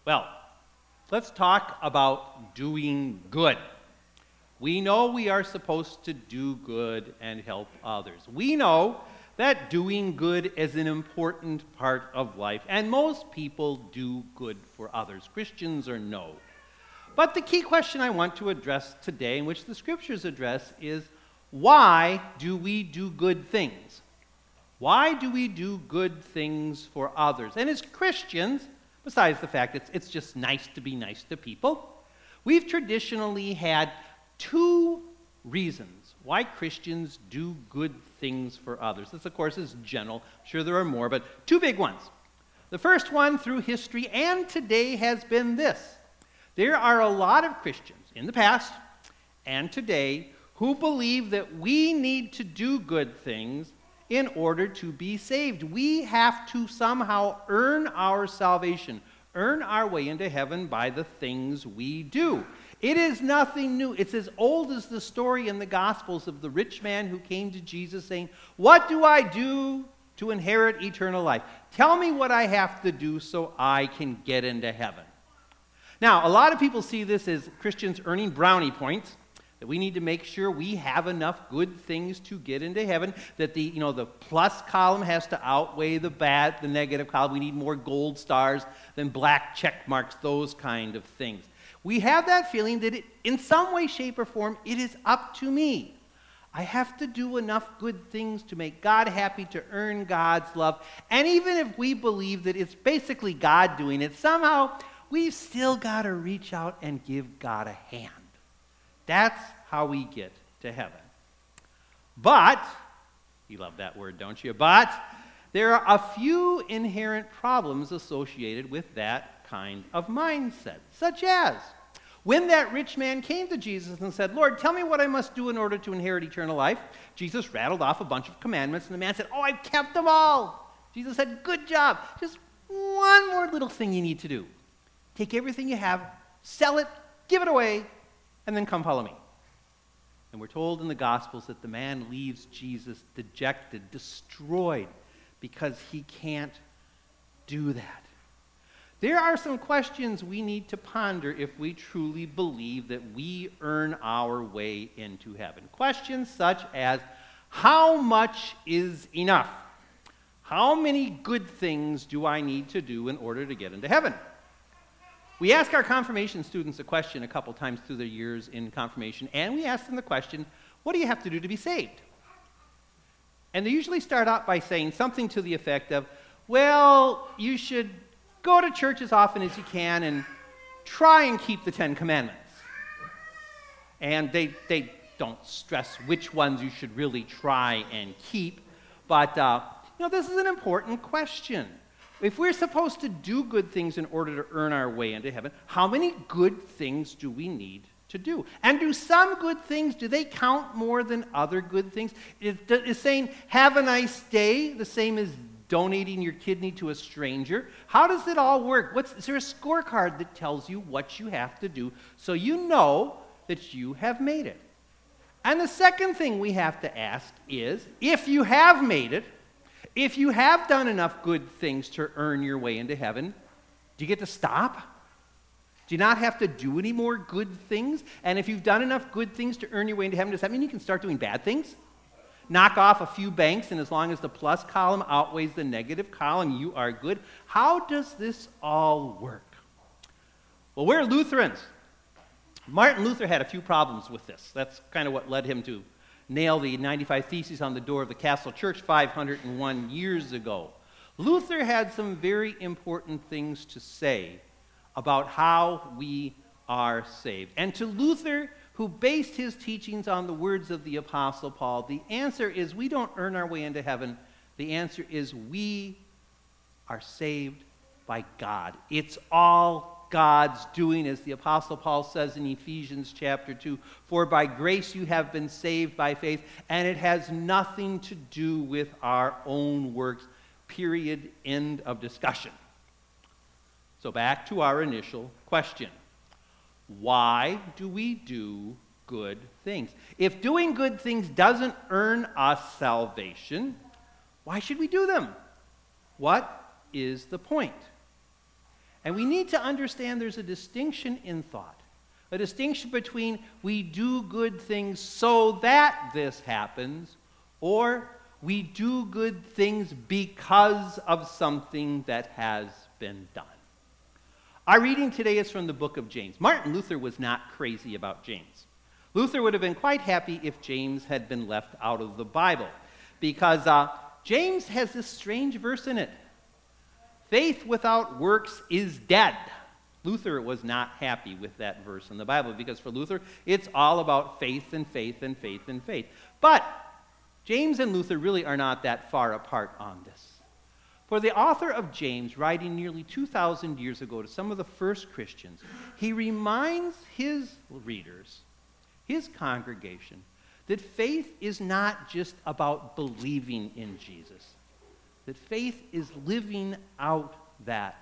Well, let's talk about doing good. We know we are supposed to do good and help others. We know that doing good is an important part of life, and most people do good for others, Christians or no. But the key question I want to address today, in which the scriptures address, is why do we do good things? Why do we do good things for others? And as Christians, besides the fact that it's just nice to be nice to people, we've traditionally had two reasons why Christians do good things for others. This, of course, is general. I'm sure there are more, but two big ones. The first one through history and today has been this. There are a lot of Christians in the past and today who believe that we need to do good things in order to be saved. We have to somehow earn our salvation, earn our way into heaven by the things we do. It is nothing new. It's as old as the story in the Gospels of the rich man who came to Jesus saying, "What do I do to inherit eternal life? Tell me what I have to do so I can get into heaven." Now, a lot of people see this as Christians earning brownie points, that we need to make sure we have enough good things to get into heaven, that the plus column has to outweigh the negative column. We need more gold stars than black check marks, those kind of things. We have that feeling that in some way, shape, or form, it is up to me. I have to do enough good things to make God happy, to earn God's love. And even if we believe that it's basically God doing it, somehow we've still got to reach out and give God a hand. That's how we get to heaven. But, you love that word, don't you? But there are a few inherent problems associated with that kind of mindset, such as when that rich man came to Jesus and said, "Lord, tell me what I must do in order to inherit eternal life." Jesus rattled off a bunch of commandments, and the man said, "Oh, I've kept them all." Jesus said, "Good job. Just one more little thing you need to do. Take everything you have, sell it, give it away, and then come follow me." And we're told in the Gospels that the man leaves Jesus dejected, destroyed, because he can't do that. There are some questions we need to ponder if we truly believe that we earn our way into heaven. Questions such as, how much is enough? How many good things do I need to do in order to get into heaven? We ask our confirmation students a question a couple times through their years in confirmation, and we ask them the question, what do you have to do to be saved? And they usually start out by saying something to the effect of, well, you should go to church as often as you can and try and keep the 10 Commandments. And they don't stress which ones you should really try and keep, but this is an important question. If we're supposed to do good things in order to earn our way into heaven, how many good things do we need to do? And do some good things, do they count more than other good things? Is saying, have a nice day, the same as donating your kidney to a stranger? How does it all work? Is there a scorecard that tells you what you have to do so you know that you have made it? And the second thing we have to ask is, if you have made it, if you have done enough good things to earn your way into heaven, do you get to stop? Do you not have to do any more good things? And if you've done enough good things to earn your way into heaven, does that mean you can start doing bad things? Knock off a few banks, and as long as the plus column outweighs the negative column, you are good. How does this all work? Well, we're Lutherans. Martin Luther had a few problems with this. That's kind of what led him to nail the 95 Theses on the door of the Castle Church 501 years ago. Luther had some very important things to say about how we are saved. And to Luther, who based his teachings on the words of the Apostle Paul, the answer is we don't earn our way into heaven. The answer is we are saved by God. It's all God's doing, as the Apostle Paul says in Ephesians chapter 2, "For by grace you have been saved by faith, and it has nothing to do with our own works." Period. End of discussion. So back to our initial question. Why do we do good things? If doing good things doesn't earn us salvation, why should we do them? What is the point? And we need to understand there's a distinction in thought, a distinction between we do good things so that this happens, or we do good things because of something that has been done. Our reading today is from the book of James. Martin Luther was not crazy about James. Luther would have been quite happy if James had been left out of the Bible, because James has this strange verse in it. Faith without works is dead. Luther was not happy with that verse in the Bible, because for Luther, it's all about faith and faith and faith and faith. But James and Luther really are not that far apart on this. For the author of James, writing nearly 2,000 years ago to some of the first Christians, he reminds his readers, his congregation, that faith is not just about believing in Jesus, that faith is living out that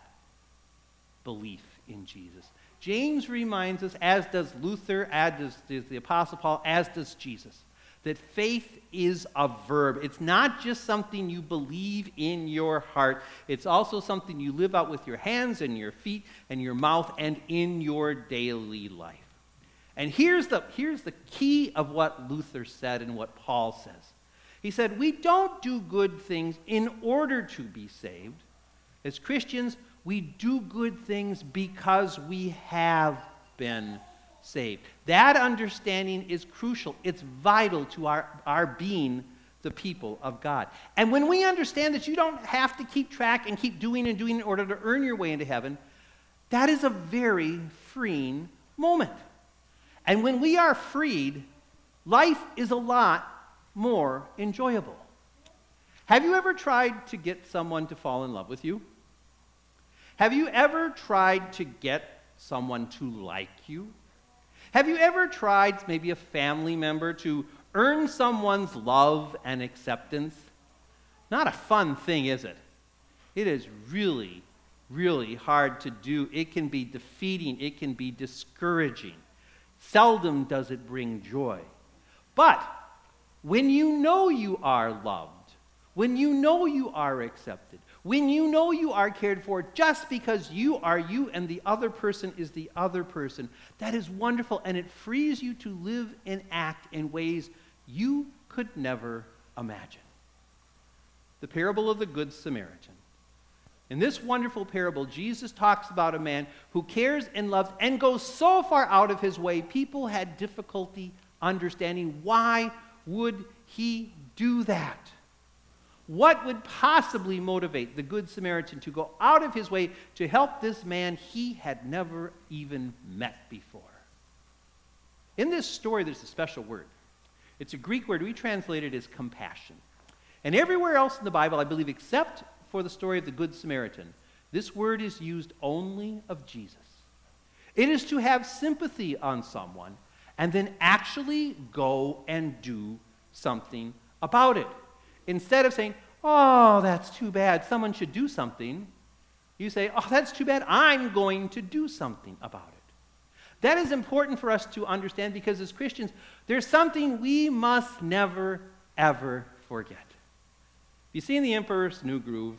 belief in Jesus. James reminds us, as does Luther, as does the Apostle Paul, as does Jesus, that faith is a verb. It's not just something you believe in your heart. It's also something you live out with your hands and your feet and your mouth and in your daily life. And here's the key of what Luther said and what Paul says. He said, we don't do good things in order to be saved. As Christians, we do good things because we have been saved. That understanding is crucial. It's vital to our being the people of God. And when we understand that you don't have to keep track and keep doing and doing in order to earn your way into heaven, that is a very freeing moment. And when we are freed, life is a lot more enjoyable. Have you ever tried to get someone to fall in love with you? Have you ever tried to get someone to like you? Have you ever tried, maybe a family member, to earn someone's love and acceptance? Not a fun thing, is it? It is really, really hard to do. It can be defeating. It can be discouraging. Seldom does it bring joy. But when you know you are loved, when you know you are accepted, when you know you are cared for just because you are you and the other person is the other person, that is wonderful, and it frees you to live and act in ways you could never imagine. The parable of the Good Samaritan. In this wonderful parable, Jesus talks about a man who cares and loves and goes so far out of his way, people had difficulty understanding why would he do that. What would possibly motivate the Good Samaritan to go out of his way to help this man he had never even met before? In this story, there's a special word. It's a Greek word. We translate it as compassion. And everywhere else in the Bible, I believe, except for the story of the Good Samaritan, this word is used only of Jesus. It is to have sympathy on someone and then actually go and do something about it. Instead of saying, oh, that's too bad, someone should do something, you say, oh, that's too bad, I'm going to do something about it. That is important for us to understand, because as Christians, there's something we must never, ever forget. You've seen The Emperor's New Groove.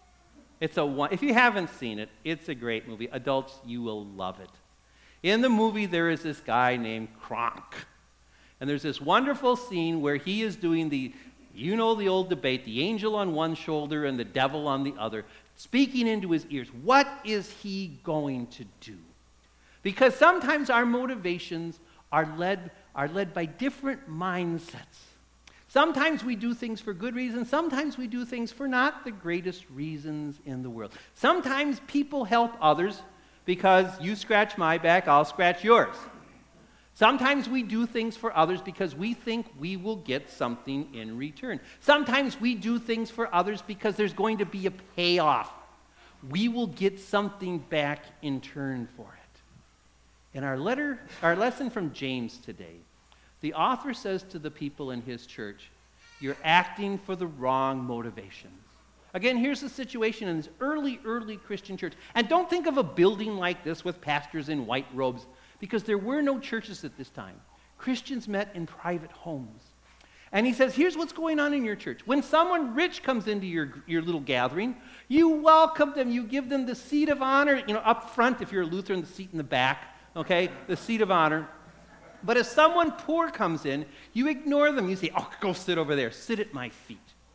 If you haven't seen it, it's a great movie. Adults, you will love it. In the movie, there is this guy named Kronk. And there's this wonderful scene where he is doing the old debate, the angel on one shoulder and the devil on the other, speaking into his ears. What is he going to do? Because sometimes our motivations are led by different mindsets. Sometimes we do things for good reasons. Sometimes we do things for not the greatest reasons in the world. Sometimes people help others because you scratch my back, I'll scratch yours. Sometimes we do things for others because we think we will get something in return. Sometimes we do things for others because there's going to be a payoff. We will get something back in turn for it. In our lesson from James today, the author says to the people in his church, you're acting for the wrong motivations. Again, here's the situation in this early Christian church. And don't think of a building like this with pastors in white robes, because there were no churches at this time. Christians met in private homes. And he says, here's what's going on in your church. When someone rich comes into your little gathering, you welcome them. You give them the seat of honor, up front. If you're a Lutheran, the seat in the back, okay? The seat of honor. But if someone poor comes in, you ignore them. You say, oh, go sit over there. Sit at my feet.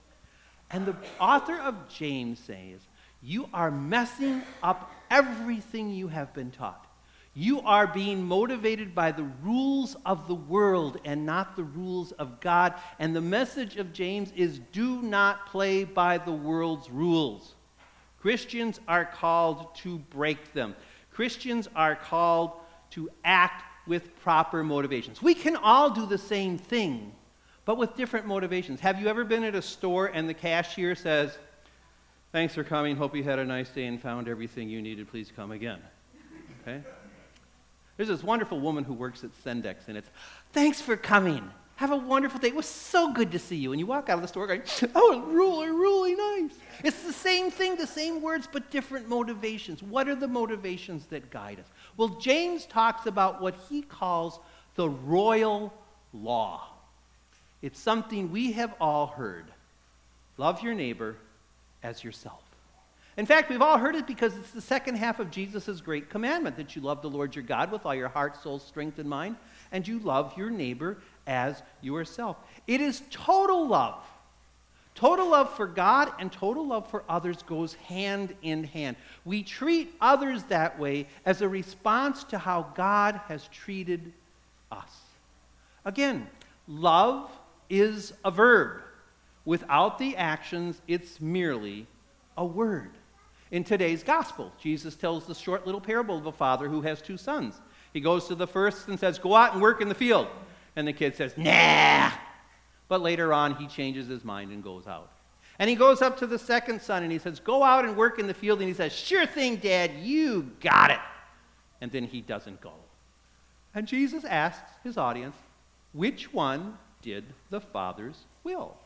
And the author of James says, you are messing up everything you have been taught. You are being motivated by the rules of the world and not the rules of God. And the message of James is, do not play by the world's rules. Christians are called to break them. Christians are called to act with proper motivations. We can all do the same thing, but with different motivations. Have you ever been at a store and the cashier says, thanks for coming, hope you had a nice day and found everything you needed, please come again? Okay? There's this wonderful woman who works at Sendex, and it's, thanks for coming. Have a wonderful day. It was so good to see you. And you walk out of the store going, oh, really, really nice. It's the same thing, the same words, but different motivations. What are the motivations that guide us? Well, James talks about what he calls the royal law. It's something we have all heard. Love your neighbor as yourself. In fact, we've all heard it because it's the second half of Jesus' great commandment, that you love the Lord your God with all your heart, soul, strength, and mind, and you love your neighbor as yourself. It is total love. Total love for God and total love for others goes hand in hand. We treat others that way as a response to how God has treated us. Again, love is a verb. Without the actions, it's merely a word. In today's gospel, Jesus tells the short little parable of a father who has two sons. He goes to the first and says, go out and work in the field. And the kid says, nah. But later on, he changes his mind and goes out. And he goes up to the second son and he says, go out and work in the field. And he says, sure thing, Dad, you got it. And then he doesn't go. And Jesus asks his audience, which one did the Father's will?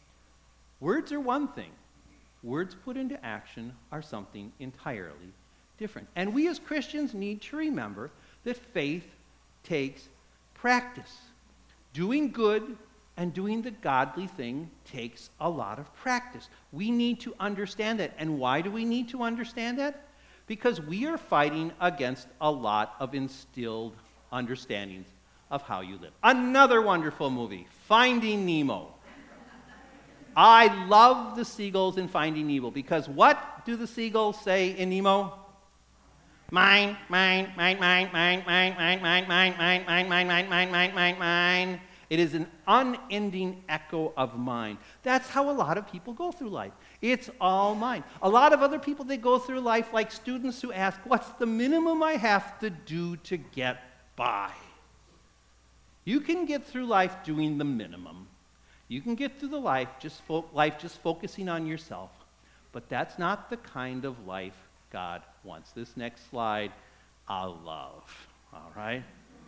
Words are one thing. Words put into action are something entirely different. And we as Christians need to remember that faith takes practice. Doing good and doing the godly thing takes a lot of practice. We need to understand that. And why do we need to understand that? Because we are fighting against a lot of instilled understandings of how you live. Another wonderful movie, Finding Nemo. I love the seagulls in Finding Nemo because what do the seagulls say in Nemo? Mine, mine, mine, mine, mine, mine, mine, mine, mine, mine, mine, mine, mine, mine, mine, mine, mine. It is an unending echo of mine. That's how a lot of people go through life. It's all mine. A lot of other people, they go through life like students who ask, what's the minimum I have to do to get by? You can get through life doing the minimum. You can get through the life just focusing on yourself. But that's not the kind of life God wants. This next slide, I love. All right?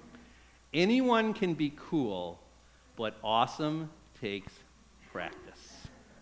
Anyone can be cool, but awesome takes practice.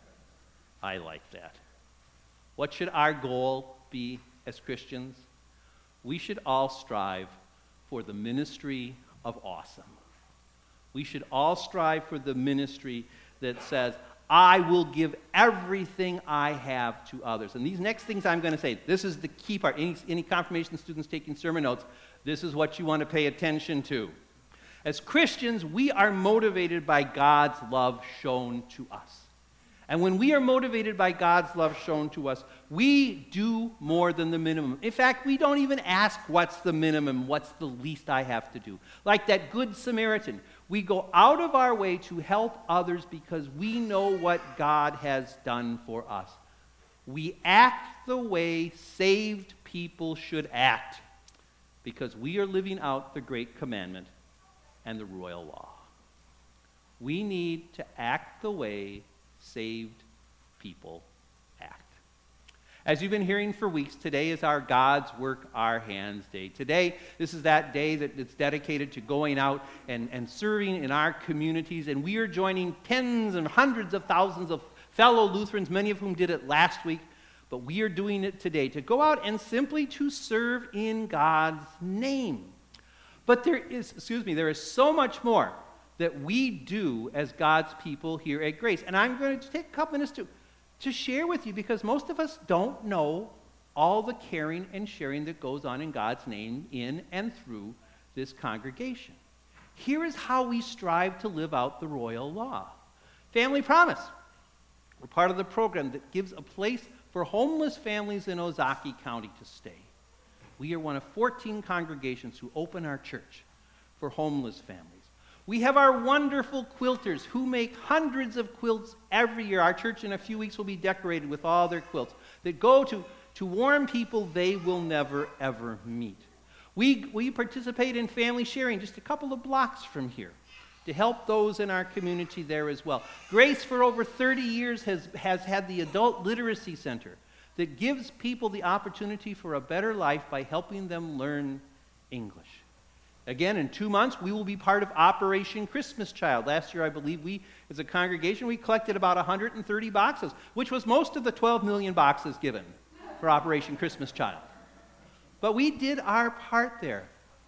I like that. What should our goal be as Christians? We should all strive for the ministry of awesome. We should all strive for the ministry that says, I will give everything I have to others. And these next things I'm going to say, this is the key part. Any confirmation students taking sermon notes, this is what you want to pay attention to. As Christians, we are motivated by God's love shown to us. And when we are motivated by God's love shown to us, we do more than the minimum. In fact, we don't even ask what's the minimum, what's the least I have to do. Like that Good Samaritan. We go out of our way to help others because we know what God has done for us. We act the way saved people should act because we are living out the great commandment and the royal law. We need to act the way saved people act. As you've been hearing for weeks, today is our God's Work Our Hands Day. Today, this is that day that it's dedicated to going out and serving in our communities, and we are joining tens and hundreds of thousands of fellow Lutherans, many of whom did it last week, but we are doing it today to go out and simply to serve in God's name. But there is so much more that we do as God's people here at Grace. And I'm going to take a couple minutes to share with you, because most of us don't know all the caring and sharing that goes on in God's name in and through this congregation. Here is how we strive to live out the royal law. Family Promise. We're part of the program that gives a place for homeless families in Ozaukee County to stay. We are one of 14 congregations who open our church for homeless families. We have our wonderful quilters who make hundreds of quilts every year. Our church in a few weeks will be decorated with all their quilts that go to warm people they will never, ever meet. We participate in family sharing just a couple of blocks from here to help those in our community there as well. Grace, for over 30 years, has had the Adult Literacy Center that gives people the opportunity for a better life by helping them learn English. Again, in 2 months, we will be part of Operation Christmas Child. Last year, I believe we, as a congregation, we collected about 130 boxes, which was most of the 12 million boxes given for Operation Christmas Child. But we did our part there.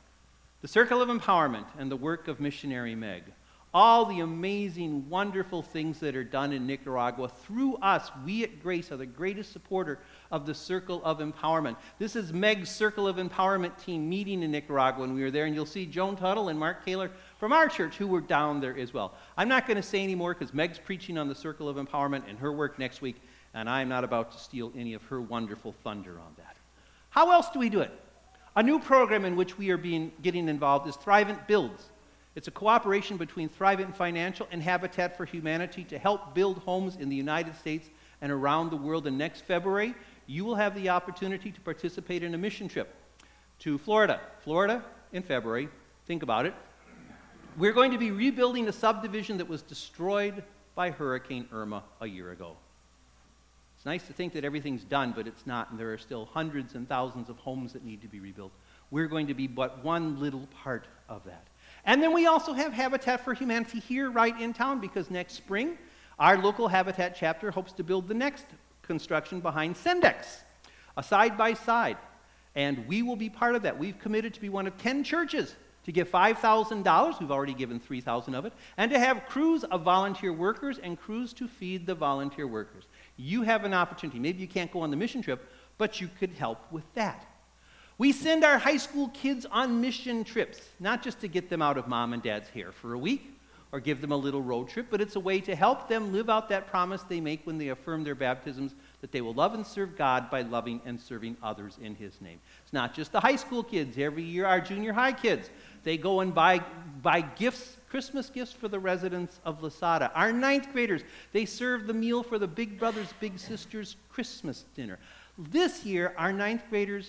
The Circle of Empowerment and the work of Missionary Meg. All the amazing, wonderful things that are done in Nicaragua. Through us, we at Grace are the greatest supporter of the Circle of Empowerment. This is Meg's Circle of Empowerment team meeting in Nicaragua when we were there, and you'll see Joan Tuttle and Mark Kaler from our church who were down there as well. I'm not going to say any more because Meg's preaching on the Circle of Empowerment and her work next week, and I'm not about to steal any of her wonderful thunder on that. How else do we do it? A new program in which we are getting involved is Thrivent Builds. It's a cooperation between Thrivent Financial and Habitat for Humanity to help build homes in the United States and around the world. And next February, you will have the opportunity to participate in a mission trip to Florida. Florida in February. Think about it. We're going to be rebuilding a subdivision that was destroyed by Hurricane Irma a year ago. It's nice to think that everything's done, but it's not, and there are still hundreds and thousands of homes that need to be rebuilt. We're going to be but one little part of that. And then we also have Habitat for Humanity here right in town, because next spring, our local Habitat chapter hopes to build the next construction behind Sendex, a side-by-side. And we will be part of that. We've committed to be one of 10 churches to give $5,000, we've already given $3,000 of it, and to have crews of volunteer workers and crews to feed the volunteer workers. You have an opportunity. Maybe you can't go on the mission trip, but you could help with that. We send our high school kids on mission trips, not just to get them out of mom and dad's hair for a week or give them a little road trip, but it's a way to help them live out that promise they make when they affirm their baptisms, that they will love and serve God by loving and serving others in His name. It's not just the high school kids. Every year, our junior high kids, they go and buy gifts, Christmas gifts for the residents of Lasada. Our ninth graders, they serve the meal for the Big Brothers, Big Sisters Christmas dinner. This year, our ninth graders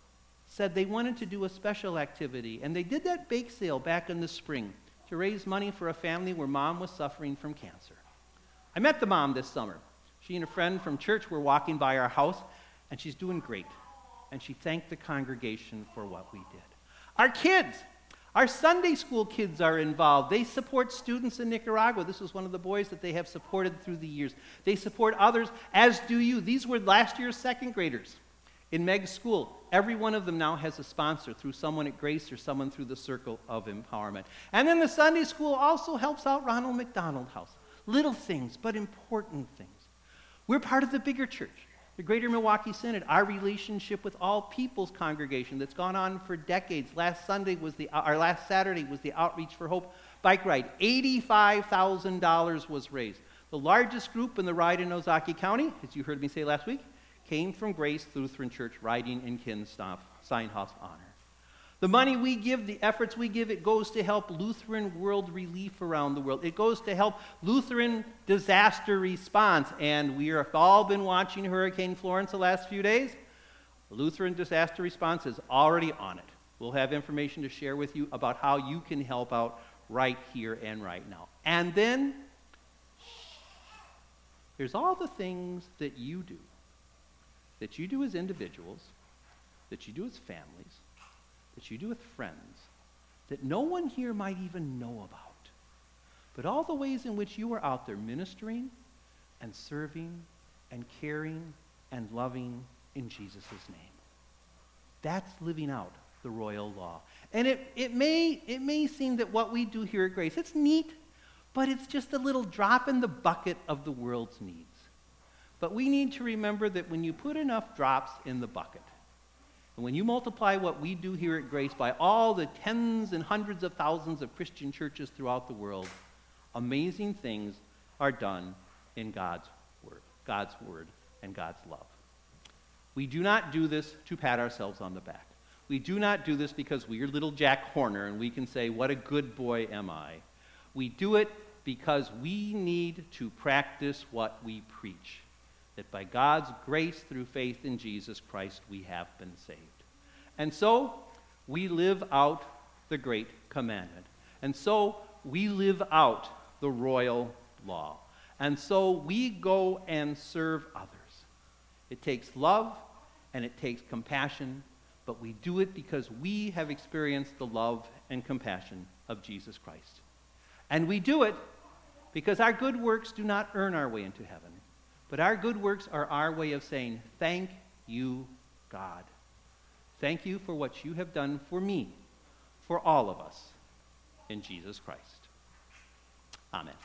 said they wanted to do a special activity, and they did that bake sale back in the spring to raise money for a family where mom was suffering from cancer. I met the mom this summer. She and a friend from church were walking by our house, and she's doing great. And she thanked the congregation for what we did. Our kids, our Sunday school kids are involved. They support students in Nicaragua. This is one of the boys that they have supported through the years. They support others, as do you. These were last year's second graders in Meg's school. Every one of them now has a sponsor through someone at Grace or someone through the Circle of Empowerment. And then the Sunday school also helps out Ronald McDonald House. Little things, but important things. We're part of the bigger church, the Greater Milwaukee Synod, our relationship with All People's congregation that's gone on for decades. Last Saturday was the Outreach for Hope bike ride. $85,000 was raised. The largest group in the ride in Ozaukee County, as you heard me say last week, came from Grace Lutheran Church riding in Ken Steinhoff's honor. The money we give, the efforts we give, it goes to help Lutheran world relief around the world. It goes to help Lutheran disaster response. And we have all been watching Hurricane Florence the last few days. Lutheran disaster response is already on it. We'll have information to share with you about how you can help out right here and right now. And then, there's all the things that you do as individuals, that you do as families, that you do with friends, that no one here might even know about. But all the ways in which you are out there ministering and serving and caring and loving in Jesus' name. That's living out the royal law. And it may seem that what we do here at Grace, it's neat, but it's just a little drop in the bucket of the world's needs. But we need to remember that when you put enough drops in the bucket, and when you multiply what we do here at Grace by all the tens and hundreds of thousands of Christian churches throughout the world, amazing things are done in God's Word and God's love. We do not do this to pat ourselves on the back. We do not do this because we're little Jack Horner and we can say, what a good boy am I. We do it because we need to practice what we preach, that by God's grace through faith in Jesus Christ, we have been saved. And so, we live out the great commandment. And so, we live out the royal law. And so, we go and serve others. It takes love and it takes compassion, but we do it because we have experienced the love and compassion of Jesus Christ. And we do it because our good works do not earn our way into heaven. But our good works are our way of saying, thank you, God. Thank you for what you have done for me, for all of us, in Jesus Christ. Amen.